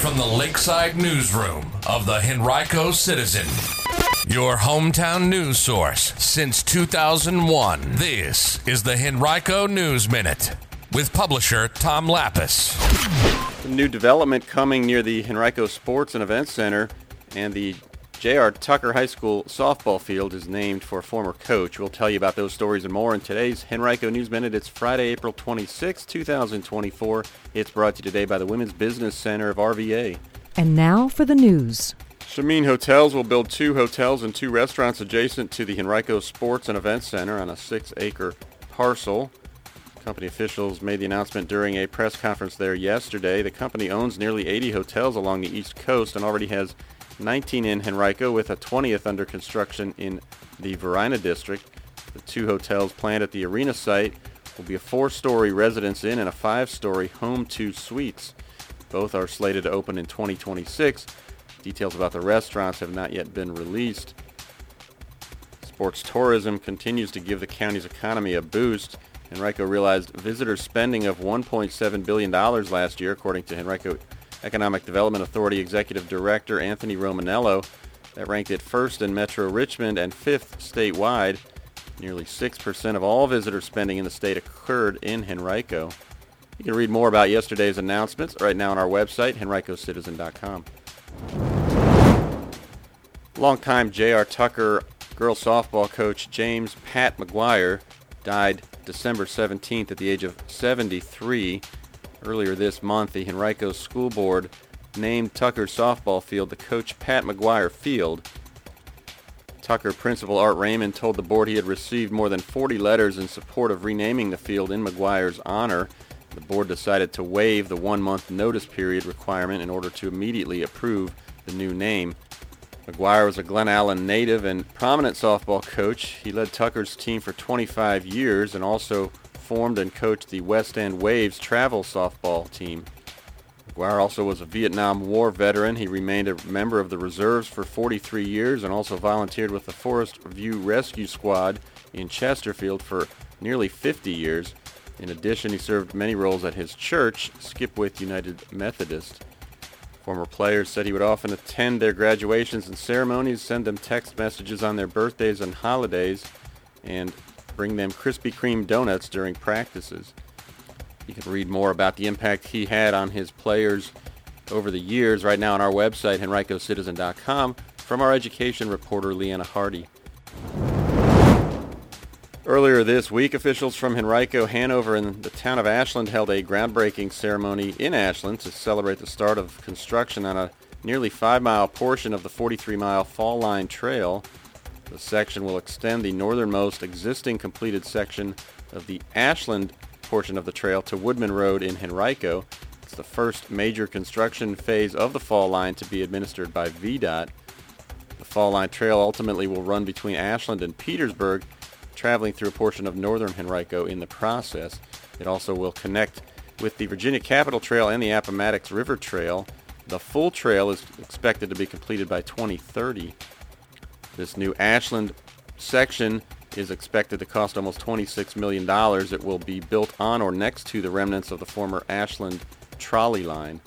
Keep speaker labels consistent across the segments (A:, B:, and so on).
A: from the Lakeside Newsroom of the Henrico Citizen, your hometown news source since 2001. This is the Henrico News Minute with publisher Tom Lapis.
B: A new development coming near the Henrico Sports and Events Center, and the J.R. Tucker High School softball field is named for a former coach. We'll tell you about those stories and more in today's Henrico News Minute. It's Friday, April 26, 2024. It's brought to you today by the Women's Business Center of RVA.
C: And now for the news.
B: Shamin Hotels will build 2 hotels and 2 restaurants adjacent to the Henrico Sports and Events Center on a 6-acre parcel. Company officials made the announcement during a press conference there yesterday. The company owns nearly 80 hotels along the East Coast and already has 19 in Henrico, with a 20th under construction in the Varina district. The 2 hotels planned at the arena site will be a 4-story residence inn and a 5-story home 2 suites. Both are slated to open in 2026. Details about the restaurants have not yet been released. Sports tourism continues to give the county's economy a boost. Henrico realized visitor spending of $1.7 billion last year, according to Henrico Economic Development Authority Executive Director Anthony Romanello. That ranked it first in Metro Richmond and 5th statewide. Nearly 6% of all visitor spending in the state occurred in Henrico. You can read more about yesterday's announcements right now on our website, henricocitizen.com. Longtime J.R. Tucker girls softball coach James Pat McGuire died December 17th at the age of 73. Earlier this month, the Henrico School Board named Tucker's softball field the Coach Pat McGuire Field. Tucker principal Art Raymond told the board he had received more than 40 letters in support of renaming the field in McGuire's honor. The board decided to waive the 1-month notice period requirement in order to immediately approve the new name. McGuire was a Glen Allen native and prominent softball coach. He led Tucker's team for 25 years and also formed and coached the West End Waves travel softball team. McGuire also was a Vietnam War veteran. He remained a member of the reserves for 43 years and also volunteered with the Forest View Rescue Squad in Chesterfield for nearly 50 years. In addition, he served many roles at his church, Skipwith United Methodist. Former players said he would often attend their graduations and ceremonies, send them text messages on their birthdays and holidays, and bring them Krispy Kreme donuts during practices. You can read more about the impact he had on his players over the years right now on our website, henricocitizen.com, from our education reporter, Leanna Hardy. Earlier this week, officials from Henrico, Hanover, and the town of Ashland held a groundbreaking ceremony in Ashland to celebrate the start of construction on a nearly 5-mile portion of the 43-mile Fall Line Trail. The section will extend the northernmost existing completed section of the Ashland portion of the trail to Woodman Road in Henrico. It's the first major construction phase of the Fall Line to be administered by VDOT. The Fall Line Trail ultimately will run between Ashland and Petersburg, traveling through a portion of northern Henrico in the process. It also will connect with the Virginia Capitol Trail and the Appomattox River Trail. The full trail is expected to be completed by 2030. This new Ashland section is expected to cost almost $26 million. It will be built on or next to the remnants of the former Ashland trolley line.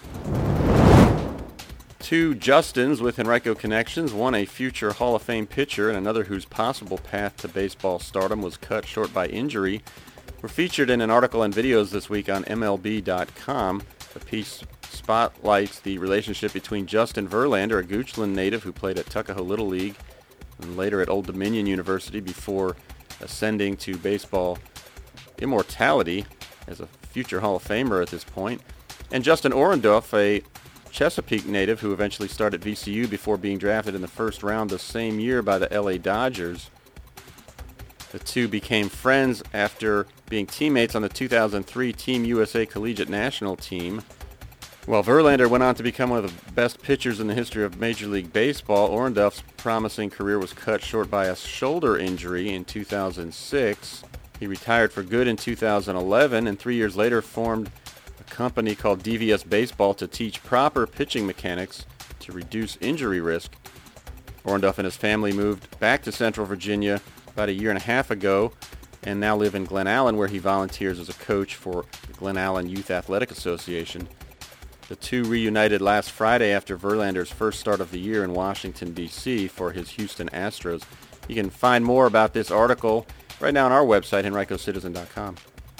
B: 2 Justins with Henrico connections, one a future Hall of Fame pitcher and another whose possible path to baseball stardom was cut short by injury, were featured in an article and videos this week on MLB.com. The piece spotlights the relationship between Justin Verlander, a Goochland native who played at Tuckahoe Little League and later at Old Dominion University before ascending to baseball immortality as a future Hall of Famer at this point, and Justin Orendorf, a Chesapeake native who eventually started VCU before being drafted in the first round the same year by the LA Dodgers. The two became friends after being teammates on the 2003 Team USA Collegiate National Team. While Verlander went on to become one of the best pitchers in the history of Major League Baseball, Orendorf's promising career was cut short by a shoulder injury in 2006. He retired for good in 2011 and 3 years later formed a company called DVS Baseball to teach proper pitching mechanics to reduce injury risk. Orendorf and his family moved back to Central Virginia about a year and a half ago and now live in Glen Allen, where he volunteers as a coach for the Glen Allen Youth Athletic Association. The two reunited last Friday after Verlander's first start of the year in Washington, D.C. for his Houston Astros. You can find more about this article right now on our website, henricocitizen.com.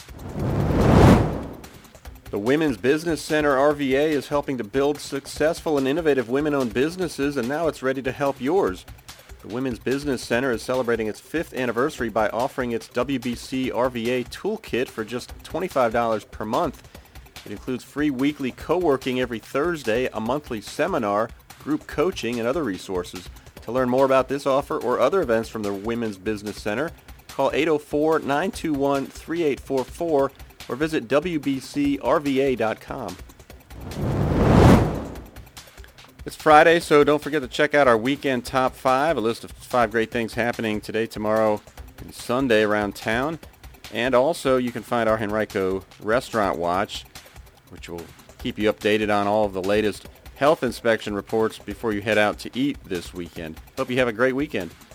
B: The Women's Business Center, RVA, is helping to build successful and innovative women-owned businesses, and now it's ready to help yours. The Women's Business Center is celebrating its 5th anniversary by offering its WBC RVA Toolkit for just $25 per month. It includes free weekly co-working every Thursday, a monthly seminar, group coaching, and other resources. To learn more about this offer or other events from the Women's Business Center, call 804-921-3844 or visit wbcrva.com. It's Friday, so don't forget to check out our weekend top 5, a list of 5 great things happening today, tomorrow, and Sunday around town. And also, you can find our Henrico Restaurant Watch, which will keep you updated on all of the latest health inspection reports before you head out to eat this weekend. Hope you have a great weekend.